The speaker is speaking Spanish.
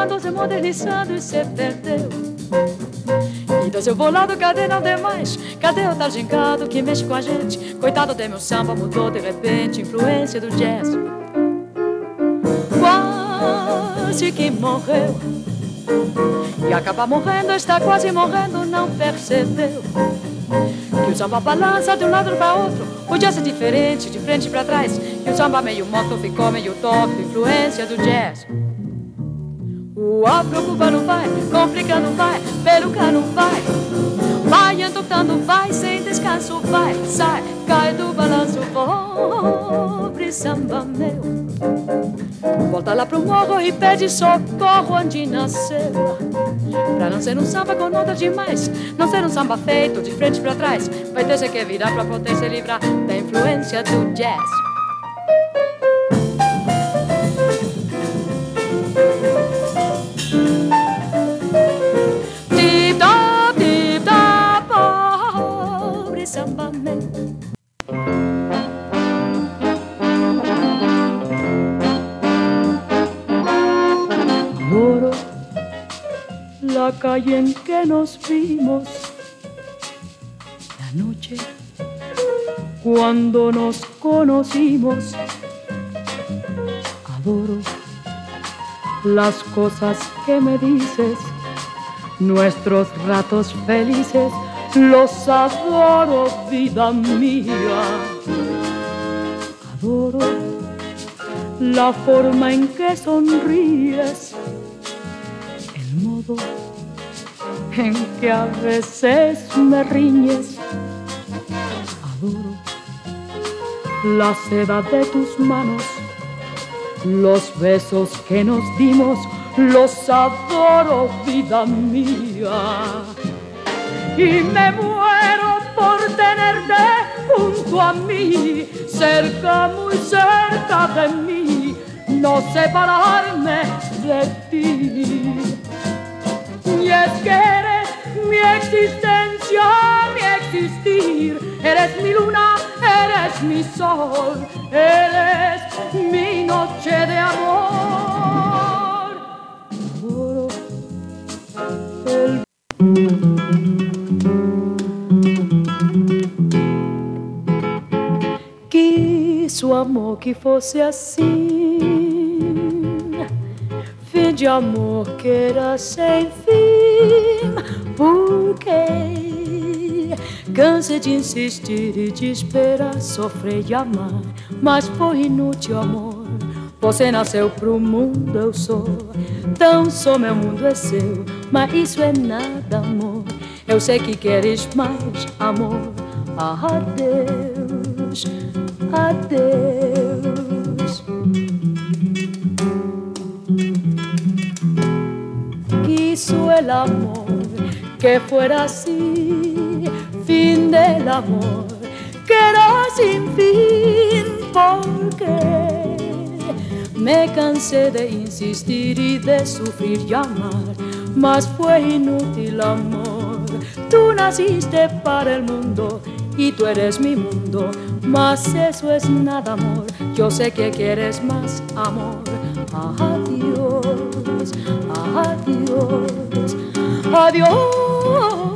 andou se modernizando e se perdeu. E do seu bolado, cadê não tem mais? Cadê o tal gingado que mexe com a gente? Coitado de meu samba, mudou de repente, influência do jazz. Quase que morreu. E acaba morrendo, está quase morrendo, não percebeu que o samba balança de um lado para outro. O jazz é diferente, de frente para trás. E o samba meio moto ficou meio torto, influência do jazz. O afro-cubano vai, complicando vai, perucano vai, vai entortando vai, sem descanso vai, sai, cai do balanço, pobre samba meu. Volta lá pro morro e pede socorro onde nasceu, pra não ser um samba com nota demais, não ser um samba feito de frente pra trás. Vai ter que virar pra poder se livrar da influência do jazz. Tip-top, pobre samba meu. Adoro la calle en que nos vimos, la noche cuando nos conocimos. Adoro las cosas que me dices, nuestros ratos felices, los adoro, vida mía. Adoro la forma en que sonríes, el modo en que a veces me riñes. Adoro la seda de tus manos, los besos que nos dimos, los adoro, vida mía. Y me muero por tenerte junto a mí, cerca, muy cerca de mí, no separarme de ti. Y es que eres mi existencia, mi existir, eres mi luna, eres mi sol, eres mi noche de amor. Adoro el... Quis o amor que fosse assim, fim de amor que era sem fim. Porque cansei de insistir e de esperar, sofrer e amar, mas foi inútil, amor. Você nasceu pro mundo, eu sou, então sou, meu mundo é seu. Mas isso é nada, amor, eu sei que queres mais, amor. Adeus, adeus. Quiso el amor que fuera así, fin del amor que era sin fin, porque me cansé de insistir y de sufrir y amar, mas fue inútil, amor. Tú naciste para el mundo y tú eres mi mundo, mas eso es nada, amor. Yo sé que quieres más, amor. Adiós, adiós, adiós.